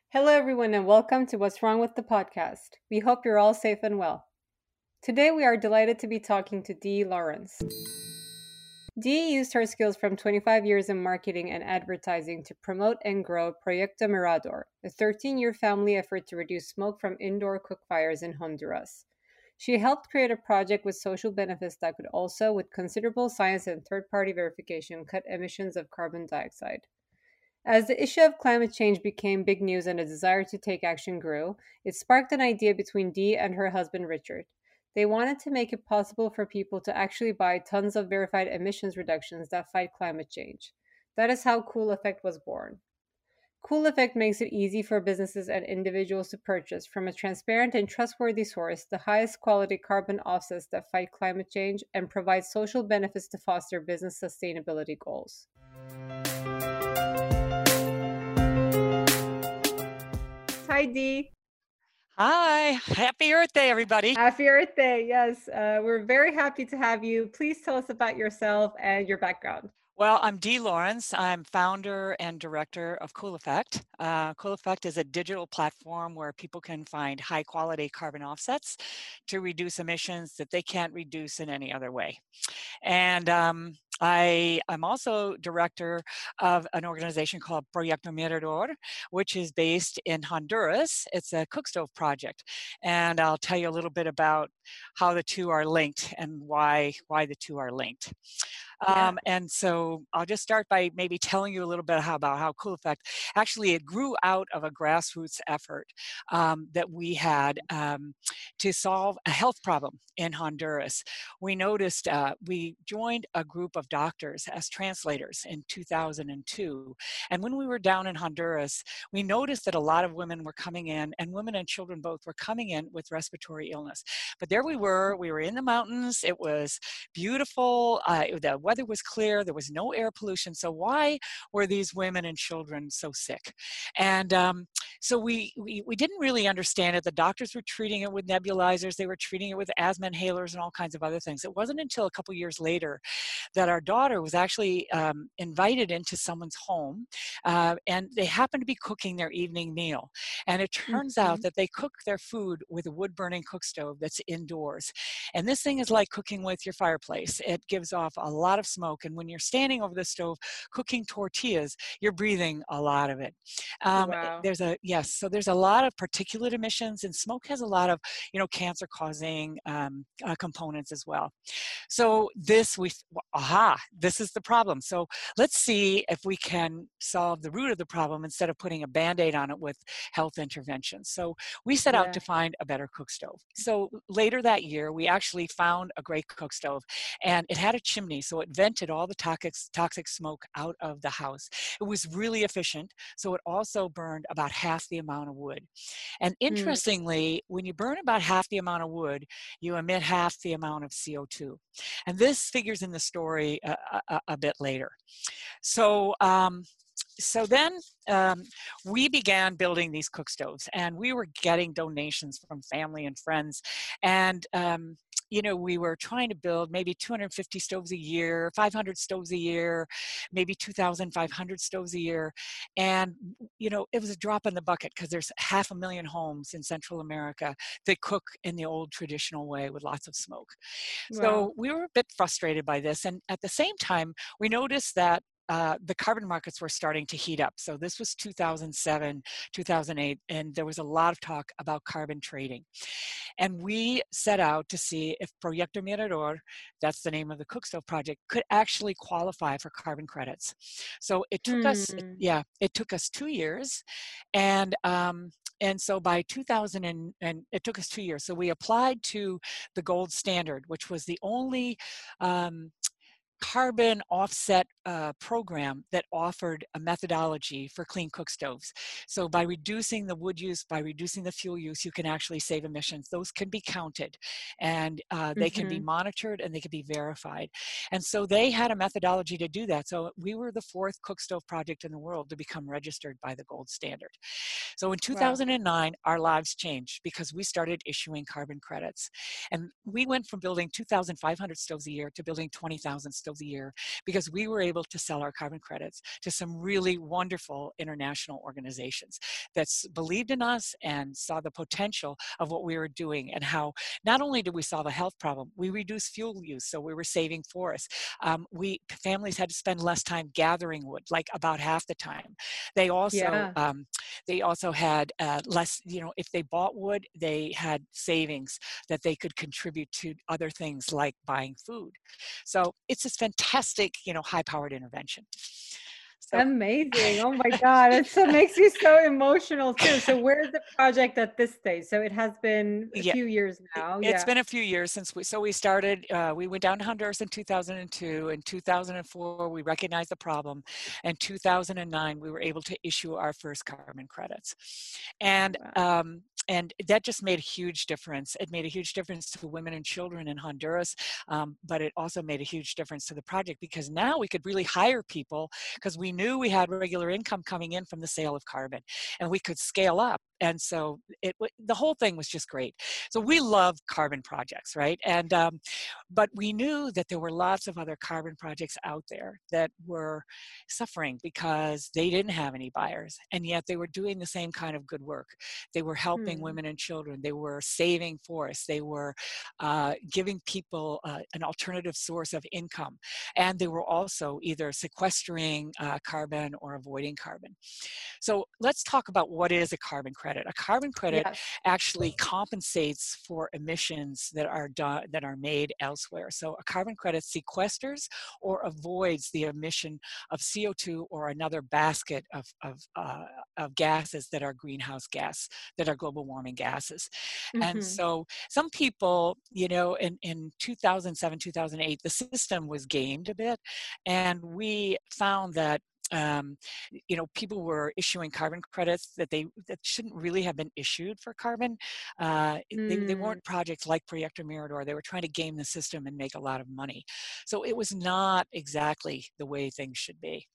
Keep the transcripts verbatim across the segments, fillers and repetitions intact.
Hello, everyone, and welcome to What's Wrong with the Podcast. We hope you're all safe and well. Today, we are delighted to be talking to Dee Lawrence. Dee used her skills from twenty-five years in marketing and advertising to promote and grow Proyecto Mirador, a thirteen-year family effort to reduce smoke from indoor cook fires in Honduras. She helped create a project with social benefits that could also, with considerable science and third-party verification, cut emissions of carbon dioxide. As the issue of climate change became big news and a desire to take action grew, it sparked an idea between Dee and her husband Richard. They wanted to make it possible for people to actually buy tons of verified emissions reductions that fight climate change. That is how Cool Effect was born. Cool Effect makes it easy for businesses and individuals to purchase from a transparent and trustworthy source the highest quality carbon offsets that fight climate change and provide social benefits to foster business sustainability goals. Hi, Dee. Hi, happy Earth Day, everybody. Happy Earth Day. Yes, uh, we're very happy to have you. Please tell us about yourself and your background. Well, I'm Dee Lawrence. I'm founder and director of Cool Effect. Uh, cool Effect is a digital platform where people can find high quality carbon offsets to reduce emissions that they can't reduce in any other way. And um, I, I'm also director of an organization called Proyecto Mirador, which is based in Honduras. It's a cook stove project. And I'll tell you a little bit about how the two are linked and why, why the two are linked. Yeah. Um, and so I'll just start by maybe telling you a little bit how, about how Cool Effect actually it grew out of a grassroots effort um, that we had um, to solve a health problem in Honduras. We noticed uh, we joined a group of doctors as translators in two thousand two. And when we were down in Honduras, we noticed that a lot of women were coming in, and women and children both were coming in with respiratory illness. But there we were, we were in the mountains, it was beautiful, uh, the weather was clear, there was no air pollution. So why were these women and children so sick? And um, so we, we, we didn't really understand it. The doctors were treating it with nebulizers, they were treating it with asthma inhalers and all kinds of other things. It wasn't until a couple years later that our daughter was actually um, invited into someone's home, uh, and they happened to be cooking their evening meal. And it turns out Mhm. that they cook their food with a wood-burning cook stove that's indoors. And this thing is like cooking with your fireplace. It gives off a lot of smoke, and when you're standing over the stove cooking tortillas, you're breathing a lot of it. Um, Wow. there's a yes, so there's a lot of particulate emissions, and smoke has a lot of you know cancer-causing um, uh, components as well. So this we aha, this is the problem. So let's see if we can solve the root of the problem instead of putting a band-aid on it with health interventions. So we set out Yeah. to find a better cook stove. So later that year, we actually found a great cook stove, and it had a chimney, so it vented all the toxic, toxic smoke out of the house. It was really efficient, so it also burned about half the amount of wood. And Mm. interestingly, when you burn about half the amount of wood, you emit half the amount of C O two. And this figures in the story a, a, a bit later. So, um, so then um, we began building these cook stoves, and we were getting donations from family and friends. And um, you know, we were trying to build maybe two hundred fifty stoves a year, five hundred stoves a year, maybe two thousand five hundred stoves a year. And, you know, it was a drop in the bucket because there's half a million homes in Central America that cook in the old traditional way with lots of smoke. Wow. So we were a bit frustrated by this. And at the same time, we noticed that uh, the carbon markets were starting to heat up. So this was two thousand seven, two thousand eight, and there was a lot of talk about carbon trading. And we set out to see if Proyecto Mirador, that's the name of the cook stove project, could actually qualify for carbon credits. So it took us, Hmm. yeah, it took us two years. And um, and so by two thousand, and, and it took us two years. So we applied to the gold standard, which was the only um, carbon offset uh, program that offered a methodology for clean cook stoves. So by reducing the wood use, by reducing the fuel use, you can actually save emissions. Those can be counted, and uh, they can be Mm-hmm. monitored, and they can be verified. And so they had a methodology to do that. So we were the fourth cook stove project in the world to become registered by the gold standard. So in Wow. two thousand nine, our lives changed because we started issuing carbon credits. And we went from building two thousand five hundred stoves a year to building twenty thousand Stove the Year because we were able to sell our carbon credits to some really wonderful international organizations that believed in us and saw the potential of what we were doing and how not only did we solve a health problem, we reduced fuel use, so we were saving forests. Um, we families had to spend less time gathering wood, like about half the time. They also Yeah. um, they also had uh, less, you know, if they bought wood, they had savings that they could contribute to other things like buying food. So it's this fantastic, you know, high-powered intervention. So Amazing. Oh my God. It so makes you so emotional too. So where's the project at this stage? So it has been a yeah, few years it- now. it's Yeah. been a few years since we, so we started, uh, we went down to Honduras in two thousand two. In two thousand four, we recognized the problem. In two thousand nine, we were able to issue our first carbon credits. And Wow. um, and that just made a huge difference. It made a huge difference to women and children in Honduras, um, but it also made a huge difference to the project because now we could really hire people because we knew we had regular income coming in from the sale of carbon, and we could scale up. And so it the whole thing was just great. So we love carbon projects, right? And um, but we knew that there were lots of other carbon projects out there that were suffering because they didn't have any buyers, and yet they were doing the same kind of good work. They were helping Hmm. women and children. They were saving forests. They were uh, giving people uh, an alternative source of income, and they were also either sequestering uh, carbon or avoiding carbon. So let's talk about what is a carbon credit. A carbon credit Yes. actually compensates for emissions that are done that are made elsewhere. So a carbon credit sequesters or avoids the emission of C O two or another basket of, of, uh, of gases that are greenhouse gas, that are global warming gases. And Hmm. so some people, you know, in, in two thousand seven, two thousand eight, the system was gamed a bit, and we found that um, you know, people were issuing carbon credits that they that shouldn't really have been issued for carbon. Uh, they, they Mm. weren't projects like Proyecto Mirador. They were trying to game the system and make a lot of money. So it was not exactly the way things should be.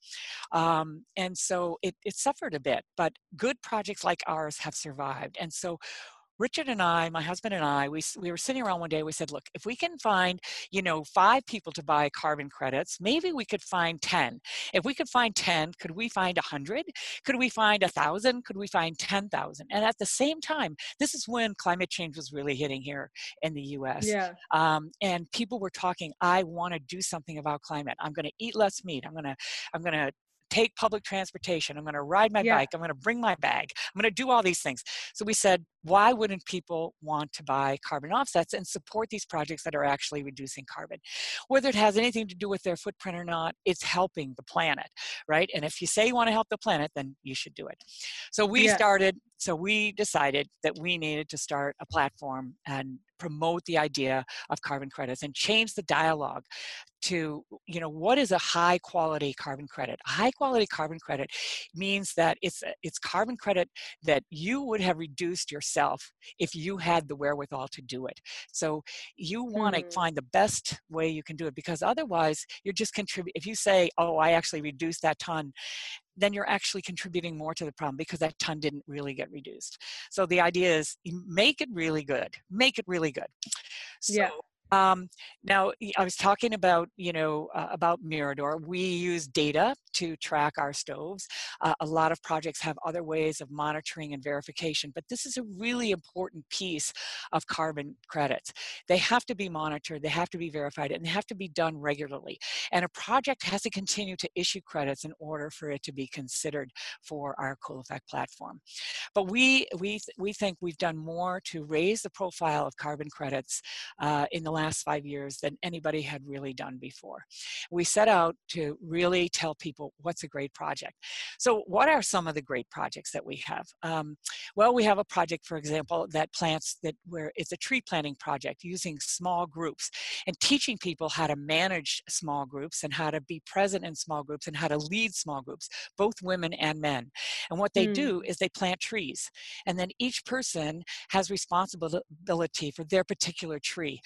Um, and so it, it suffered a bit, but good projects like ours have survived. And so Richard and I, my husband and I, we, we were sitting around one day, we said, look, if we can find, you know, five people to buy carbon credits, maybe we could find ten. If we could find ten, could we find one hundred? Could we find one thousand? Could we find ten thousand? And at the same time, this is when climate change was really hitting here in the U S. Yeah. Um, and people were talking, I want to do something about climate. I'm going to eat less meat. I'm going to, I'm going to take public transportation. I'm going to ride my Yeah. bike. I'm going to bring my bag. I'm going to do all these things. So we said, why wouldn't people want to buy carbon offsets and support these projects that are actually reducing carbon? Whether it has anything to do with their footprint or not, it's helping the planet, right? And if you say you want to help the planet, then you should do it. So we Yes. started, so we decided that we needed to start a platform and promote the idea of carbon credits and change the dialogue to, you know, what is a high quality carbon credit? A high quality carbon credit means that it's it's carbon credit that you would have reduced yourself if you had the wherewithal to do it. So you want to Hmm. find the best way you can do it, because otherwise you're just contribute. If you say, oh, I actually reduced that ton, then you're actually contributing more to the problem because that ton didn't really get reduced. So the idea is you make it really good, make it really good. So Yeah. um, now I was talking about, you know, uh, about Mirador. We use data to track our stoves. Uh, a lot of projects have other ways of monitoring and verification, but this is a really important piece of carbon credits. They have to be monitored, they have to be verified, and they have to be done regularly. And a project has to continue to issue credits in order for it to be considered for our Cool Effect platform. But we, we, we think we've done more to raise the profile of carbon credits uh, in the last five years than anybody had really done before. We set out to really tell people what's a great project. So what are some of the great projects that we have? Um, well, we have a project, for example, that plants that where it's a tree planting project using small groups and teaching people how to manage small groups and how to be present in small groups and how to lead small groups, both women and men. And what they do Hmm. is they plant trees, and then each person has responsibility for their particular tree, and they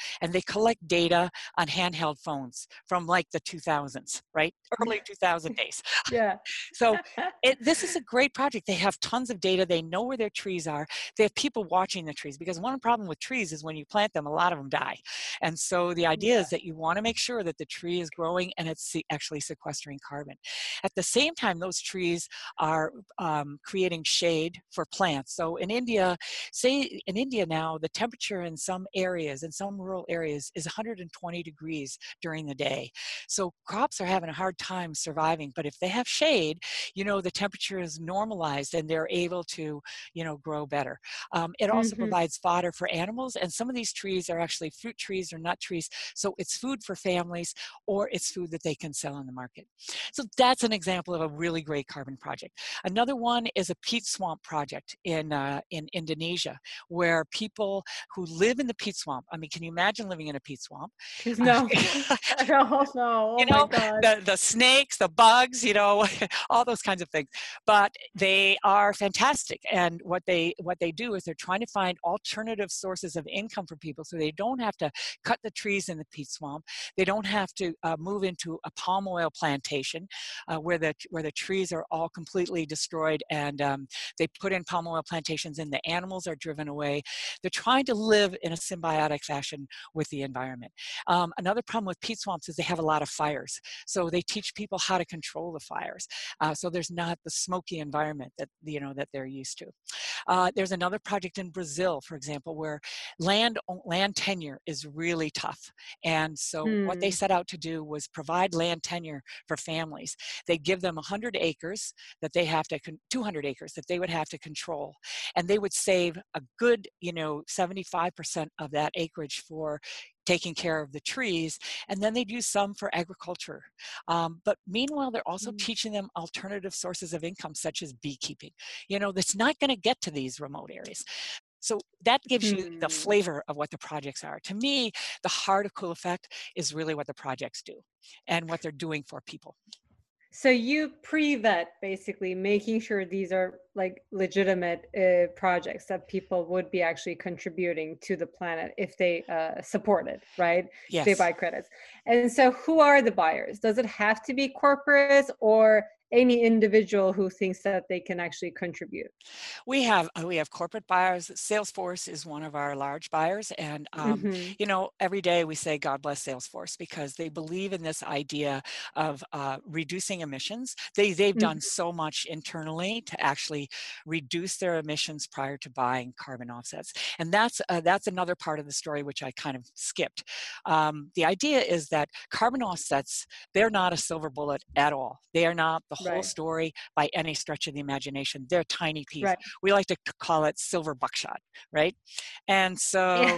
collect data on handheld phones from like the two thousands, right? Early two thousand days. Yeah. So it, this is a great project. They have tons of data. They know where their trees are. They have people watching the trees, because one problem with trees is when you plant them, a lot of them die. And so the idea Yeah. is that you want to make sure that the tree is growing and it's se- actually sequestering carbon. At the same time, those trees are um, creating shade for plants. So in India, say in India now, the temperature in some areas, in some rural areas, is one hundred twenty degrees during the day. So crops are having a hard time surviving, but if they have shade, you know, the temperature is normalized and they're able to, you know, grow better. Um, it also Hmm. provides fodder for animals, and some of these trees are actually fruit trees or nut trees, so it's food for families, or it's food that they can sell in the market. So that's an example of a really great carbon project. Another one is a peat swamp project in, uh, in Indonesia, where people who live in the peat swamp, I mean, can you imagine living in a peat swamp? No. Uh, No, no. Oh you my know, God. the the snakes, the bugs, you know, all those kinds of things. But they are fantastic, and what they what they do is they're trying to find alternative sources of income for people, so they don't have to cut the trees in the peat swamp. They don't have to uh, move into a palm oil plantation uh, where the where the trees are all completely destroyed, and um, they put in palm oil plantations, and the animals are driven away. They're trying to live in a symbiotic fashion with the environment. Um, another problem with peat swamps is they have a lot of fires. So they teach people how to control the fires. Uh, so there's not the smoky environment that, you know, that they're used to. Uh, there's another project in Brazil, for example, where land, land tenure is really tough. And so what they Hmm. set out to do was provide land tenure for families. They give them one hundred acres that they have to, two hundred acres that they would have to control. And they would save a good, you know, seventy-five percent of that acreage for taking care of the trees, and then they'd use some for agriculture. Um, but meanwhile, they're also Mm. teaching them alternative sources of income, such as beekeeping, you know, that's not going to get to these remote areas. So that gives you the Hmm. flavor of what the projects are. To me, the heart of Cool Effect is really what the projects do and what they're doing for people. So you pre-vet basically making sure these are like legitimate uh, projects that people would be actually contributing to the planet if they uh, support it, right? If they Yes. buy credits. And so who are the buyers? Does it have to be corporates or any individual who thinks that they can actually contribute? We have uh, we have corporate buyers. Salesforce is one of our large buyers, and um, Hmm. you know, every day we say God bless Salesforce, because they believe in this idea of uh, reducing emissions. They they've done Hmm. so much internally to actually reduce their emissions prior to buying carbon offsets, and that's uh, that's another part of the story which I kind of skipped. Um, the idea is that carbon offsets, they're not a silver bullet at all. They are not the whole Right. story by any stretch of the imagination. They're a tiny piece. Right. We like to call it silver buckshot, right? And Yeah. so,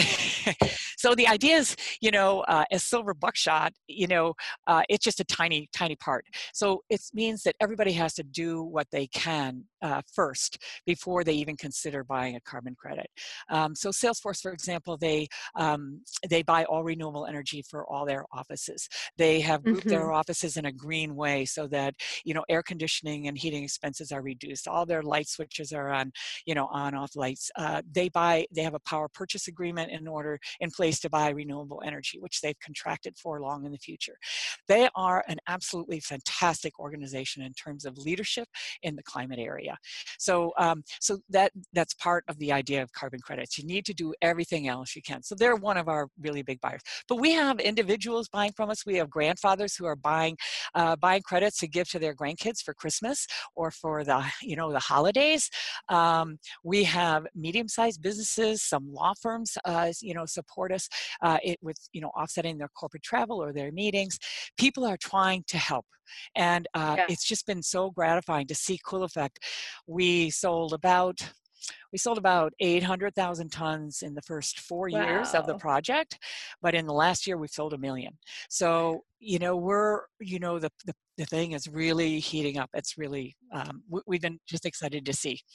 so the idea is, you know, uh, as silver buckshot, you know, uh, it's just a tiny, tiny part. So it means that everybody has to do what they can uh, first before they even consider buying a carbon credit. Um, so Salesforce, for example, they um, they buy all renewable energy for all their offices. They have grouped Hmm. their offices in a green way so that, you know, air conditioning and heating expenses are reduced. All their light switches are on, you know, on off lights. Uh, they buy, they have a power purchase agreement in order in place to buy renewable energy, which they've contracted for long in the future. They are an absolutely fantastic organization in terms of leadership in the climate area. So, um, so that that's part of the idea of carbon credits. You need to do everything else you can. So they're one of our really big buyers. But we have individuals buying from us. We have grandfathers who are buying uh, buying credits to give to their grandkids for Christmas or for the, you know, the holidays. Um, we have medium-sized businesses, some law firms, uh, you know, support us uh, it, with, you know, offsetting their corporate travel or their meetings. People are trying to help. And uh, Yeah. it's just been so gratifying to see Cool Effect. We sold about we sold about eight hundred thousand tons in the first four years of the Wow. project, but in the last year we've sold a million. So, you know, we're, you know, the, the, the thing is really heating up. It's really, um, we, we've been just excited to see.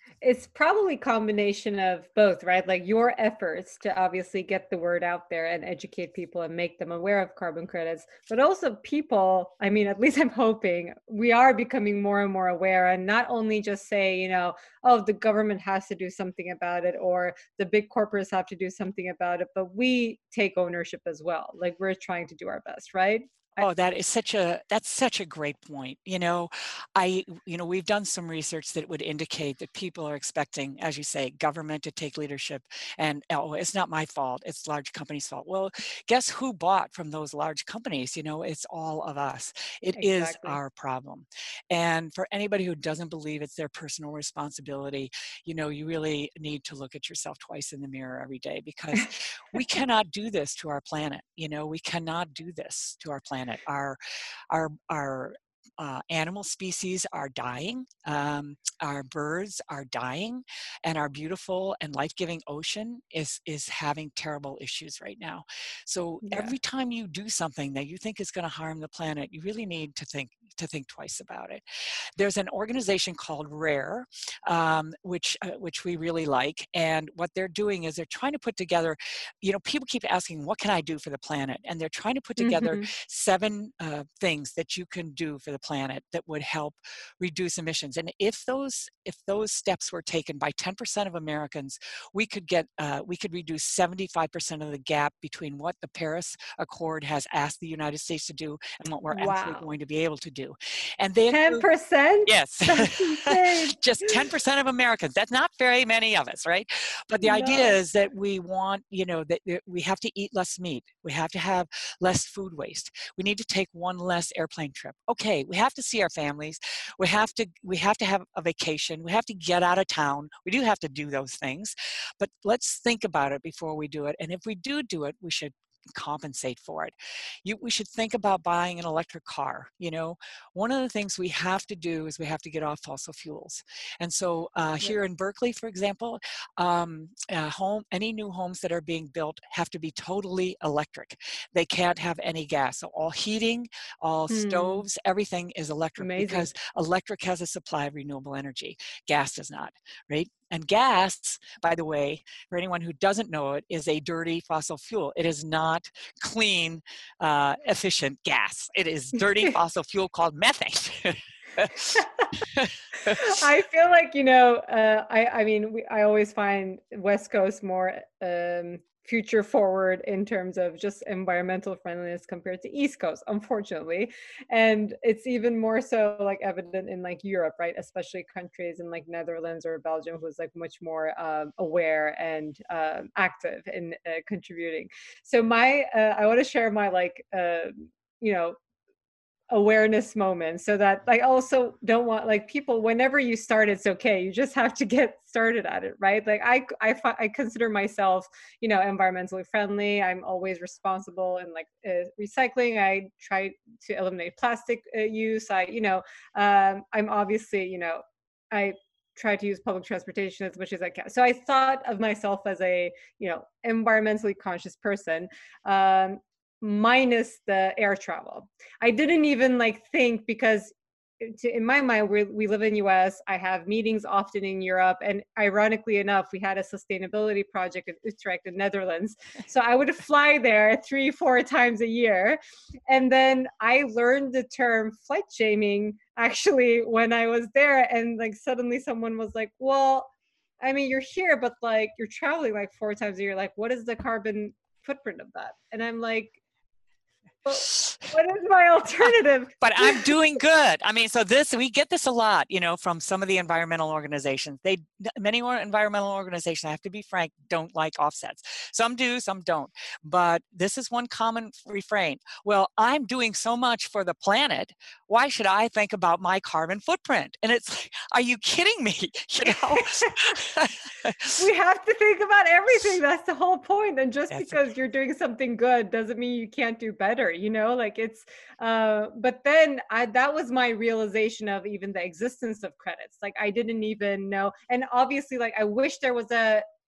It's probably a combination of both, right? Like your efforts to obviously get the word out there and educate people and make them aware of carbon credits, but also people, I mean, at least I'm hoping we are becoming more and more aware, and not only just say, you know, oh, the government has to do something about it or the big corporates have to do something about it, but we take ownership as well. Like we're trying to do our best, right? I, Oh, that is such a that's such a great point. You know, I you know, we've done some research that would indicate that people are expecting, as you say, government to take leadership and oh, it's not my fault, it's large companies' fault. Well, guess who bought from those large companies? You know, it's all of us. It is exactly. our problem. And for anybody who doesn't believe it's their personal responsibility, you know, you really need to look at yourself twice in the mirror every day because we cannot do this to our planet. You know, we cannot do this to our planet. Our, our, our uh, animal species are dying. Um, our birds are dying, and our beautiful and life-giving ocean is is having terrible issues right now. So Yeah. every time you do something that you think is going to harm the planet, you really need to think to think twice about it. There's an organization called RARE, um, which uh, which we really like, and what they're doing is they're trying to put together. You know, people keep asking, "What can I do for the planet?" And they're trying to put together Hmm. seven uh, things that you can do for the planet that would help reduce emissions. And if those if those steps were taken by ten percent of Americans, we could get uh, we could reduce seventy-five percent of the gap between what the Paris Accord has asked the United States to do and what we're actually Wow. going to be able to do. And they include ten percent? yes, That's insane. just ten percent of Americans. That's not very many of us, right? But the idea No. is that we want, you know, that that we have to eat less meat. We have to have less food waste. We need to take one less airplane trip. Okay, we have to see our families. We have to we have to have a vacation. We have to get out of town. We do have to do those things. But let's think about it before we do it. And if we do do it, we should compensate for it. You, we should think about buying an electric car. You know, one of the things we have to do is we have to get off fossil fuels. And so uh, Yep. here in Berkeley, for example, um, uh, home any new homes that are being built have to be totally electric. They can't have any gas. So all heating, all Hmm. stoves, everything is electric Amazing. because electric has a supply of renewable energy. Gas does not, right? And gas, by the way, for anyone who doesn't know it, is a dirty fossil fuel. It is not clean, uh, efficient gas. It is dirty fossil fuel called methane. I feel like, you know, uh, I, I mean, we, I always find West Coast more um, future forward in terms of just environmental friendliness compared to East Coast, unfortunately. And it's even more so like evident in like Europe, right? Especially countries in like Netherlands or Belgium, who's like much more um, aware and um, active in uh, contributing. So my, uh, I want to share my like, uh, you know, awareness moment, so that I also don't want like people, whenever you start it's okay, you just have to get started at it, right? Like i i, I consider myself, you know, environmentally friendly. I'm always responsible and like uh, recycling. I try to eliminate plastic uh, use. I, you know, um, I'm obviously, you know, I try to use public transportation as much as I can. So I thought of myself as a, you know, environmentally conscious person, um, minus the air travel. I didn't even like think, because to, in my mind, we we live in U S. I have meetings often in Europe, and ironically enough, we had a sustainability project in Utrecht, in Netherlands. So I would fly there three, four times a year, and then I learned the term flight shaming actually when I was there, and like suddenly someone was like, "Well, I mean, you're here, but like you're traveling like four times a year. Like, what is the carbon footprint of that?" And I'm like, "Well, what is my alternative?" But I'm doing good. I mean, so this, we get this a lot, you know, from some of the environmental organizations. They, many more environmental organizations, I have to be frank, don't like offsets. Some do, some don't. But this is one common refrain. Well, I'm doing so much for the planet. Why should I think about my carbon footprint? And it's like, are you kidding me? You know? We have to think about everything. That's the whole point. And just That's because you're doing something good doesn't mean you can't do better, you know? Like it's uh but then I, that was my realization of even the existence of credits. Like I didn't even know. And obviously, like I wish there was a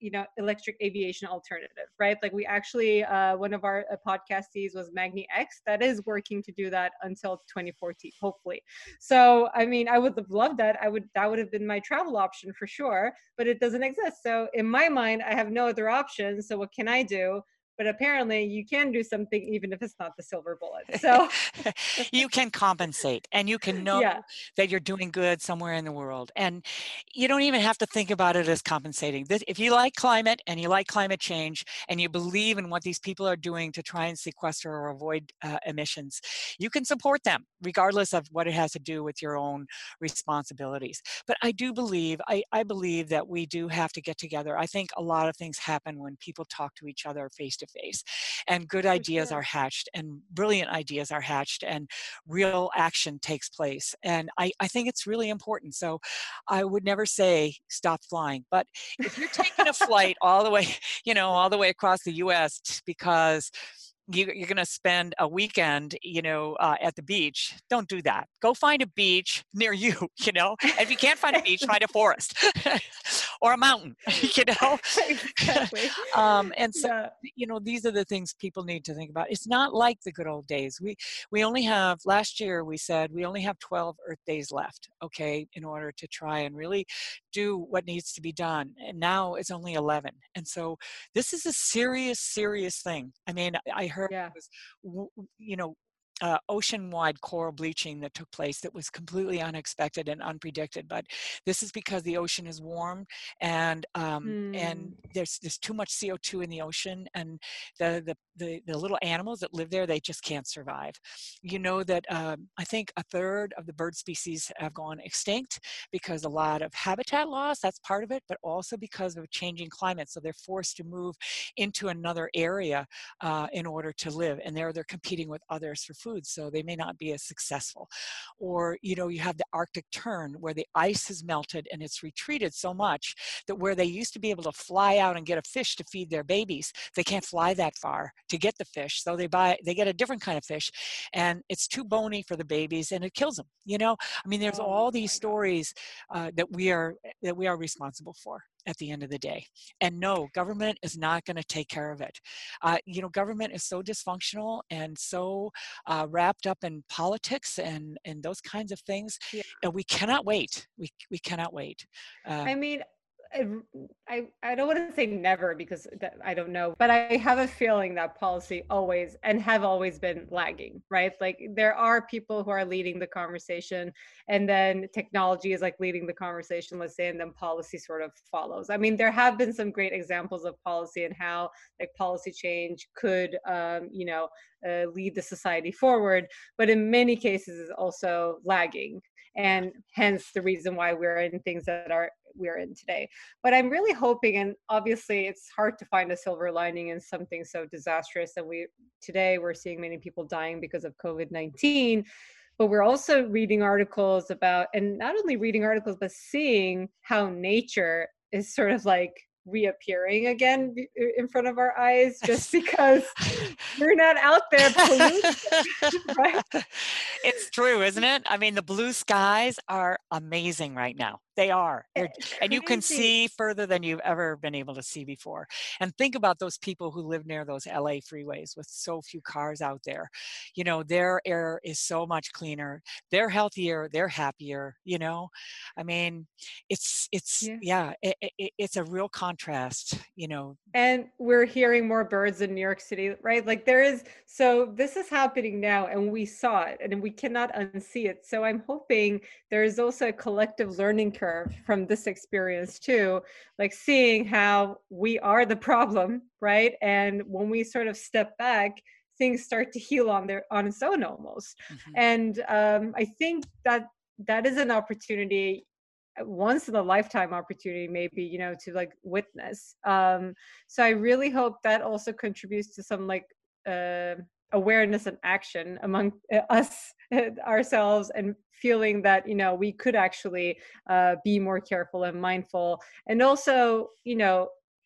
you know, electric aviation alternative, right? Like we actually, uh, one of our uh, podcastees was Magni X that is working to do that until twenty fourteen, hopefully. So, I mean, I would have loved that. I would, that would have been my travel option for sure, but it doesn't exist. So in my mind, I have no other options. So what can I do? But apparently you can do something even if it's not the silver bullet. So you can compensate, and you can know yeah, that you're doing good somewhere in the world. And you don't even have to think about it as compensating. This, if you like climate and you like climate change and you believe in what these people are doing to try and sequester or avoid uh, emissions, you can support them regardless of what it has to do with your own responsibilities. But I do believe, I, I believe that we do have to get together. I think a lot of things happen when people talk to each other face to face, and good for ideas are sure. hatched, and brilliant ideas are hatched, and real action takes place. And I, I think it's really important. So I would never say stop flying, but if you're taking a flight all the way, you know, all the way across the U S because you, you're going to spend a weekend, you know, uh, at the beach, don't do that. Go find a beach near you, you know. And if you can't find a beach, find a forest or a mountain, you know. Exactly. um, and so, Yeah. you know, these are the things people need to think about. It's not like the good old days. We we only have, last year we said we only have twelve Earth days left, okay, in order to try and really do what needs to be done. And now it's only eleven. And so this is a serious, serious thing. I mean, I heard Yeah. it was, you know, uh, ocean-wide coral bleaching that took place that was completely unexpected and unpredicted. But this is because the ocean is warm, and um, and Hmm. there's there's too much C O two in the ocean, and the the the, the little animals that live there, they just can't survive. You know that um, I think a third of the bird species have gone extinct because a lot of habitat loss, that's part of it, but also because of changing climate. So they're forced to move into another area uh, in order to live, and there they're competing with others for food, so they may not be as successful. Or, you know, you have the Arctic tern where the ice has melted and it's retreated so much that where they used to be able to fly out and get a fish to feed their babies, they can't fly that far to get the fish, so they buy they get a different kind of fish, and it's too bony for the babies and it kills them. You know, I mean, there's Oh all these my God. stories uh, that we are that we are responsible for at the end of the day. And no, government is not going to take care of it. Uh, you know, government is so dysfunctional and so uh, wrapped up in politics and and those kinds of things. Yeah. And we cannot wait. We we cannot wait. I Um, mean, I, I I don't want to say never because that, I don't know, but I have a feeling that policy always and have always been lagging, right? Like there are people who are leading the conversation, and then technology is like leading the conversation, let's say, and then policy sort of follows. I mean, there have been some great examples of policy and how like policy change could, um, you know, uh, lead the society forward, but in many cases is also lagging, and hence the reason why we're in things that are we're in today. But I'm really hoping, and obviously it's hard to find a silver lining in something so disastrous. And we today we're seeing many people dying because of COVID nineteen, but we're also reading articles about, and not only reading articles, but seeing how nature is sort of like reappearing again in front of our eyes just because we're not out there polluting, right? it's true, isn't it? I mean, the blue skies are amazing right now. They are. They're, and you can Crazy. see further than you've ever been able to see before. And think about those people who live near those L A freeways with so few cars out there. You know, their air is so much cleaner. They're healthier. They're happier. You know, I mean, it's it's Yeah. yeah, it, it, it's a real contrast. You know. And we're hearing more birds in New York City, right? Like there is, so this is happening now and we saw it and we cannot unsee it. So I'm hoping there is also a collective learning curve from this experience too, like seeing how we are the problem, right? And when we sort of step back, things start to heal on their on its own almost. Mhm. And um, I think that that is an opportunity, once in a lifetime opportunity maybe, you know, to like witness. Um so I really hope that also contributes to some like uh awareness and action among uh, us ourselves, and feeling that, you know, we could actually uh be more careful and mindful. And also, you know,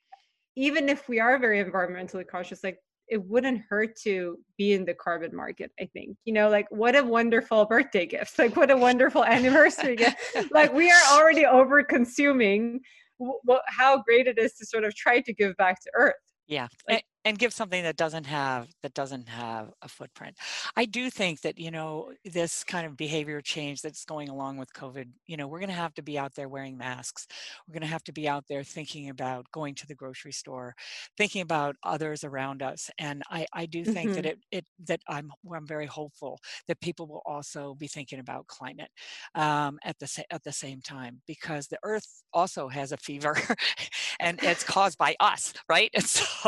even if we are very environmentally conscious, like it wouldn't hurt to be in the carbon market, I think. You know, like what a wonderful birthday gift. Like what a wonderful anniversary gift. Like we are already over consuming. w- w- how great it is to sort of try to give back to Earth. Yeah, and, Like, and give something that doesn't have that doesn't have a footprint. I do think that, you know, this kind of behavior change that's going along with COVID, you know, we're going to have to be out there wearing masks. We're going to have to be out there thinking about going to the grocery store, thinking about others around us. And I, I do think that hmm it, it that I'm I'm very hopeful that people will also be thinking about climate um, at the sa- at the same time, because the Earth also has a fever, and it's caused by us, right? And so,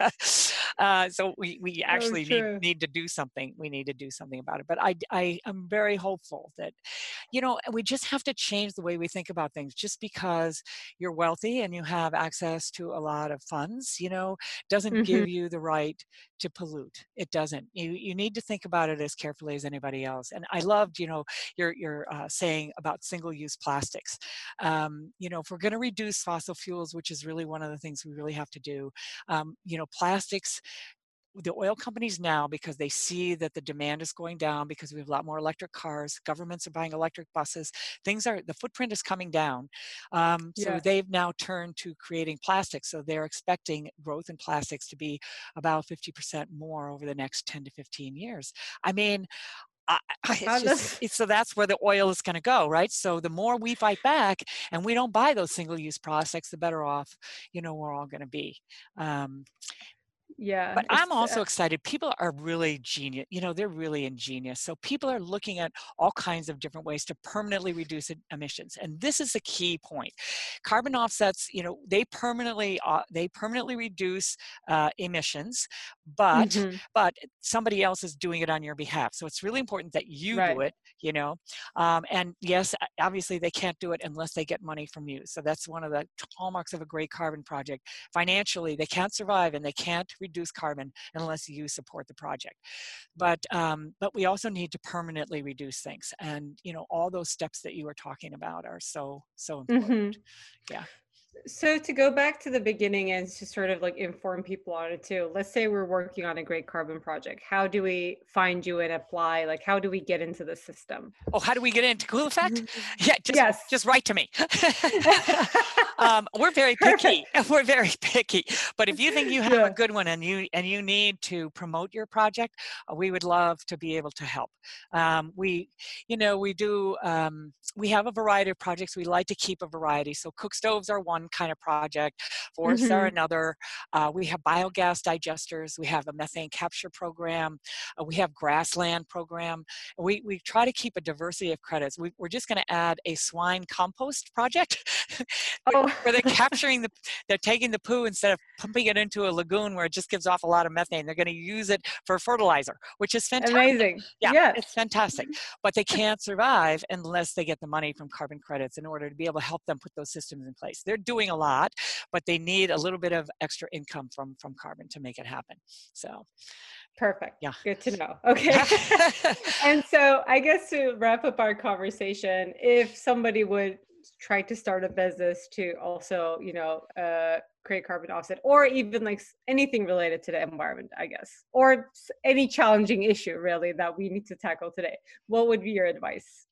uh, so we we so actually need true. need to do something. We need to do something about it. But I I am very hopeful that, you know, we just have to change the way we think about things. Just because you're wealthy and you have access to a lot of funds, you know, doesn't hmm give you the right to pollute. It doesn't. You you need to think about it as carefully as anybody else. And I loved, you know, your your uh, saying about single-use plastics. Um, you know, if we're going to reduce fossil fuels, which is really one of the things we really have to do, um, you know, plastics, the oil companies now, because they see that the demand is going down because we have a lot more electric cars, governments are buying electric buses, things are, the footprint is coming down. Um, so Yeah. they've now turned to creating plastics. So they're expecting growth in plastics to be about fifty percent more over the next ten to fifteen years. I mean, I, I- it's Uh, just, that's it's, so that's where the oil is going to go, right? So the more we fight back and we don't buy those single-use plastics, the better off, you know, we're all going to be. Um, yeah. but I'm It's also uh, excited. People are really genius. You know, they're really ingenious. So people are looking at all kinds of different ways to permanently reduce e- emissions. And this is a key point. Carbon offsets, you know, they permanently uh, they permanently reduce uh, emissions, but mhm, but somebody else is doing it on your behalf. So it's really important that you do right. it. You know, um, and yes, obviously they can't do it unless they get money from you. So that's one of the hallmarks of a great carbon project. Financially, they can't survive and they can't reduce carbon unless you support the project. But um, but we also need to permanently reduce things, and you know, all those steps that you were talking about are so so important. hmm Yeah. So to go back to the beginning and to sort of like inform people on it too, let's say we're working on a great carbon project. How do we find you and apply? Like, how do we get into the system? Oh, how do we get into Cool Effect? Yeah, just Yes. just write to me. um, we're very picky. Perfect. We're very picky. But if you think you have a Yeah. good one and you and you need to promote your project, uh, we would love to be able to help. Um, we, you know, we do. Um, we have a variety of projects. We like to keep a variety. So cook stoves are one kind of project. Forests are hmm another. Uh, we have biogas digesters. We have a methane capture program. Uh, we have grassland program. We, we try to keep a diversity of credits. We, we're just going to add a swine compost project where Oh, where they're capturing the, they're taking the poo instead of pumping it into a lagoon where it just gives off a lot of methane. They're going to use it for fertilizer, which is fantastic. amazing. Yeah, Yes. it's fantastic. But they can't survive unless they get the money from carbon credits in order to be able to help them put those systems in place. They're doing a lot, but they need a little bit of extra income from, from carbon to make it happen. So, Perfect. yeah. Good to know. Okay. And so I guess to wrap up our conversation, if somebody would try to start a business to also, you know, uh, create carbon offset, or even like s- anything related to the environment, I guess, or s- any challenging issue really that we need to tackle today, what would be your advice?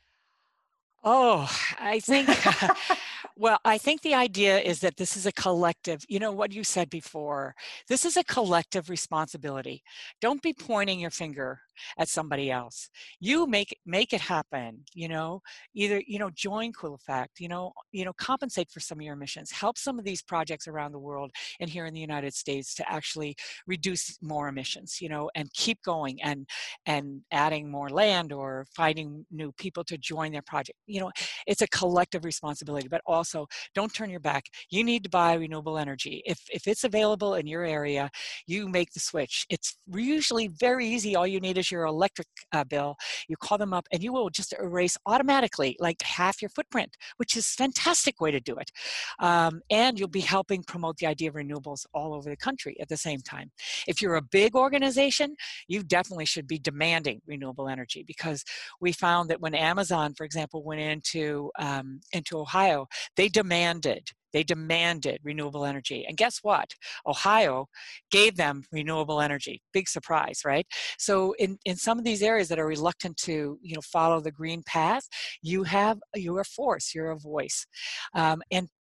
Oh, I think, well, I think the idea is that this is a collective, you know, what you said before, this is a collective responsibility. Don't be pointing your finger at somebody else. You make make it happen, you know, either, you know, join Cool Effect, you know, you know, compensate for some of your emissions, help some of these projects around the world and here in the United States to actually reduce more emissions, you know, and keep going and and adding more land or finding new people to join their project. You know, it's a collective responsibility, but also don't turn your back. You need to buy renewable energy. If, if it's available in your area, you make the switch. It's usually very easy. All you need is your electric uh, bill. You call them up and you will just erase automatically like half your footprint, which is a fantastic way to do it. Um, and you'll be helping promote the idea of renewables all over the country at the same time. If you're a big organization, you definitely should be demanding renewable energy, because we found that when Amazon, for example, went into um, into Ohio, they demanded they demanded renewable energy. And guess what? Ohio gave them renewable energy. Big surprise, right? So in, in some of these areas that are reluctant to, you know, follow the green path, you have you're a force, you're a voice. Um, and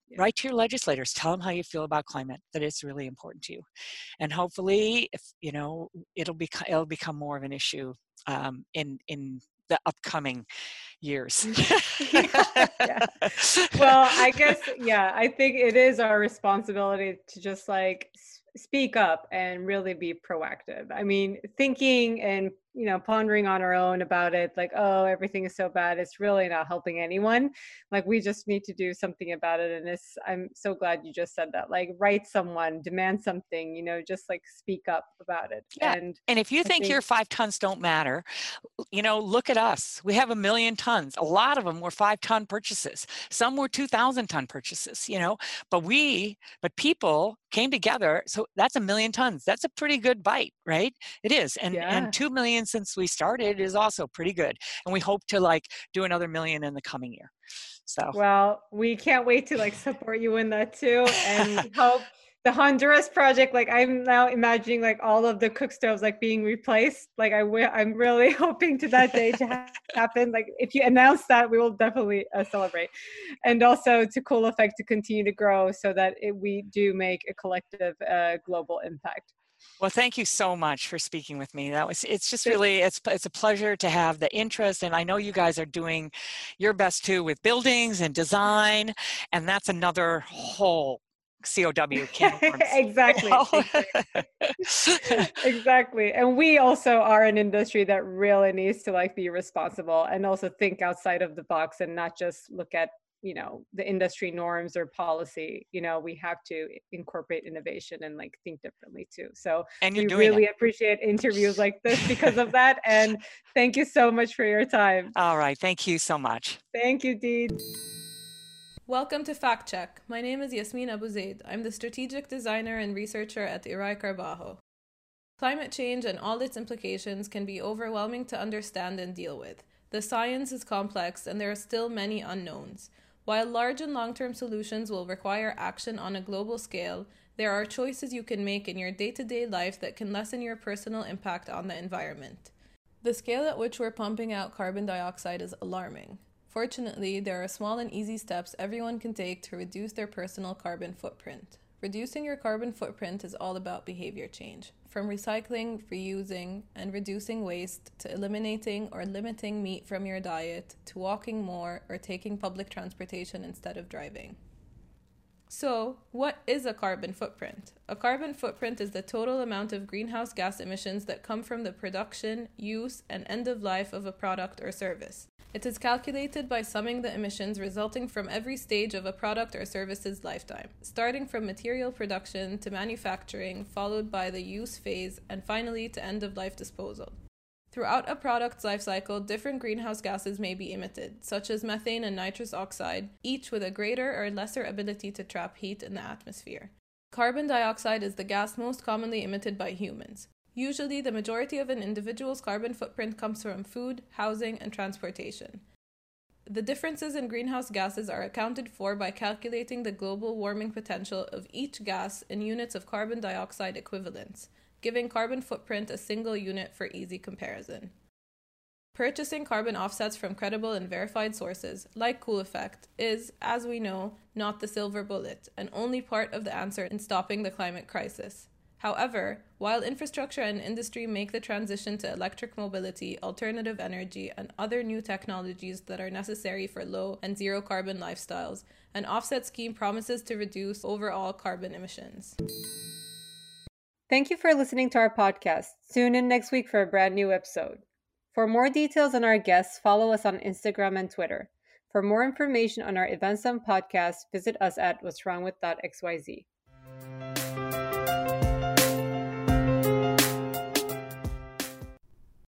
Yeah. Write to your legislators, tell them how you feel about climate, that it's really important to you. And hopefully, if you know, it'll become it'll become more of an issue um, in in the upcoming years. yeah, yeah. Well, I guess, yeah, I think it is our responsibility to just like s- speak up and really be proactive. I mean, thinking and, you know, pondering on our own about it, like, oh, everything is so bad, it's really not helping anyone. Like, we just need to do something about it. And it's, I'm so glad you just said that. Like, write someone, demand something, you know, just like speak up about it. Yeah. And And if you I think think, your five tons don't matter, you know, look at us. We have a million tons. A lot of them were five ton purchases. Some were two thousand ton purchases, you know, but we, but people came together. So that's a million tons. That's a pretty good bite, right? It is. And, and yeah. two million since we started is also pretty good. And we hope to like do another million in the coming year. So. Well, we can't wait to like support you in that too. And we hope the Honduras project, like I'm now imagining like all of the cook stoves like being replaced. Like I w- I'm really hoping to that day to ha- happen. Like if you announce that, we will definitely uh, celebrate. And also to Cool Effect to continue to grow so that it, we do make a collective uh, global impact. Well, thank you so much for speaking with me. That was, it's just Th- really, it's, it's a pleasure to have the interest. And I know you guys are doing your best too with buildings and design. And that's another whole C O W can of worms. exactly. Exactly. Exactly. And we also are an industry that really needs to like be responsible and also think outside of the box and not just look at, you know, the industry norms or policy. You know, we have to incorporate innovation and like think differently too. So And you're we doing it. really appreciate interviews like this because of that. And thank you so much for your time. All right. Thank you so much. Thank you, Dee. Welcome to Fact Check. My name is Yasmin Abu Zaid. I'm the strategic designer and researcher at Irai Carbajo. Climate change and all its implications can be overwhelming to understand and deal with. The science is complex and there are still many unknowns. While large and long-term solutions will require action on a global scale, there are choices you can make in your day-to-day life that can lessen your personal impact on the environment. The scale at which we're pumping out carbon dioxide is alarming. Fortunately, there are small and easy steps everyone can take to reduce their personal carbon footprint. Reducing your carbon footprint is all about behavior change. From recycling, reusing, and reducing waste to eliminating or limiting meat from your diet to walking more or taking public transportation instead of driving. So, what is a carbon footprint? A carbon footprint is the total amount of greenhouse gas emissions that come from the production, use, and end of life of a product or service. It is calculated by summing the emissions resulting from every stage of a product or service's lifetime, starting from material production to manufacturing, followed by the use phase, and finally to end-of-life disposal. Throughout a product's life cycle, different greenhouse gases may be emitted, such as methane and nitrous oxide, each with a greater or lesser ability to trap heat in the atmosphere. Carbon dioxide is the gas most commonly emitted by humans. Usually, the majority of an individual's carbon footprint comes from food, housing, and transportation. The differences in greenhouse gases are accounted for by calculating the global warming potential of each gas in units of carbon dioxide equivalents, giving carbon footprint a single unit for easy comparison. Purchasing carbon offsets from credible and verified sources, like Cool Effect, is, as we know, not the silver bullet, and only part of the answer in stopping the climate crisis. However, while infrastructure and industry make the transition to electric mobility, alternative energy, and other new technologies that are necessary for low and zero carbon lifestyles, an offset scheme promises to reduce overall carbon emissions. Thank you for listening to our podcast. Tune in next week for a brand new episode. For more details on our guests, follow us on Instagram and Twitter. For more information on our events and podcasts, visit us at what's wrong with dot x y z.